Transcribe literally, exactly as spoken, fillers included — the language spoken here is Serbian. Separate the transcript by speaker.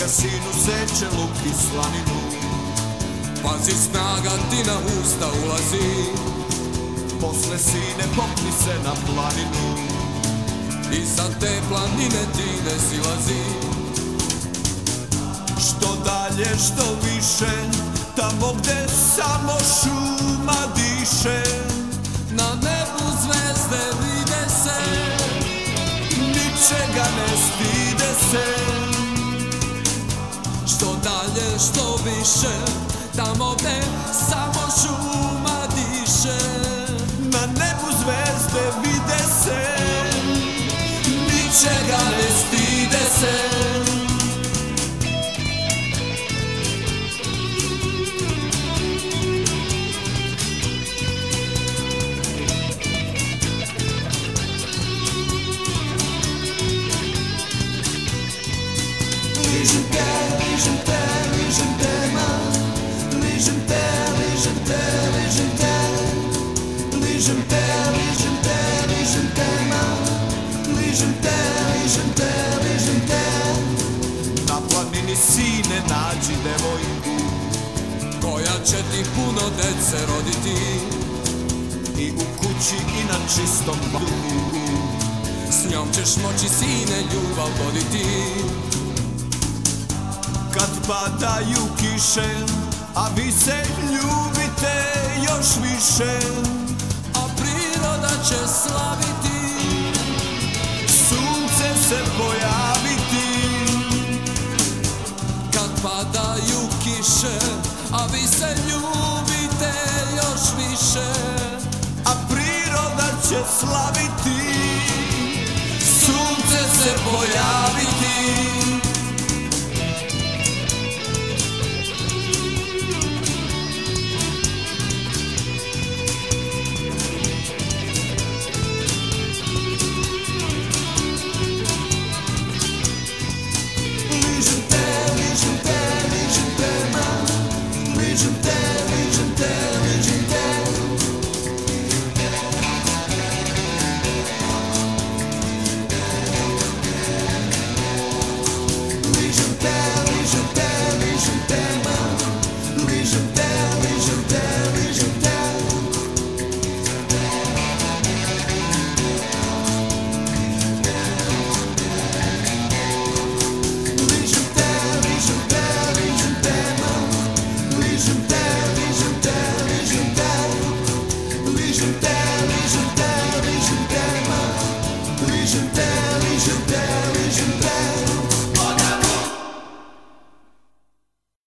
Speaker 1: Majka sinu seče luk i slaninu.
Speaker 2: Pazi, snaga ti na usta ulazi.
Speaker 1: Posle sine popni se na planinu.
Speaker 2: I sa te planine ti ne silazi.
Speaker 1: Što dalje, što više, tamo gde samo šuma diše.
Speaker 2: Na nebu zvezde vide se,
Speaker 1: ničega ne stide se.
Speaker 2: Što dalje, što više, tamo gde samo šuma diše.
Speaker 1: Na nebu zvezde vide se,
Speaker 2: ničega ne stide se.
Speaker 1: Ližem te, ližem te, ližem te, ma. Ližem te, ližem te, ližem te. Ližem te, ližem te, ližem te, ma. Ližem te, ližem te, ližem te. Na planini sine nađi devojku,
Speaker 2: koja će ti puno dece roditi.
Speaker 1: I u kući i na čistom duhu,
Speaker 2: s njom ćeš moći sine ljubav voditi.
Speaker 1: Kad padaju kiše, a vi se ljubite još više.
Speaker 2: A priroda će slaviti,
Speaker 1: sunce se pojaviti.
Speaker 2: Kad padaju kiše, a vi se ljubite još više.
Speaker 1: A priroda će slaviti,
Speaker 2: sunce se pojaviti.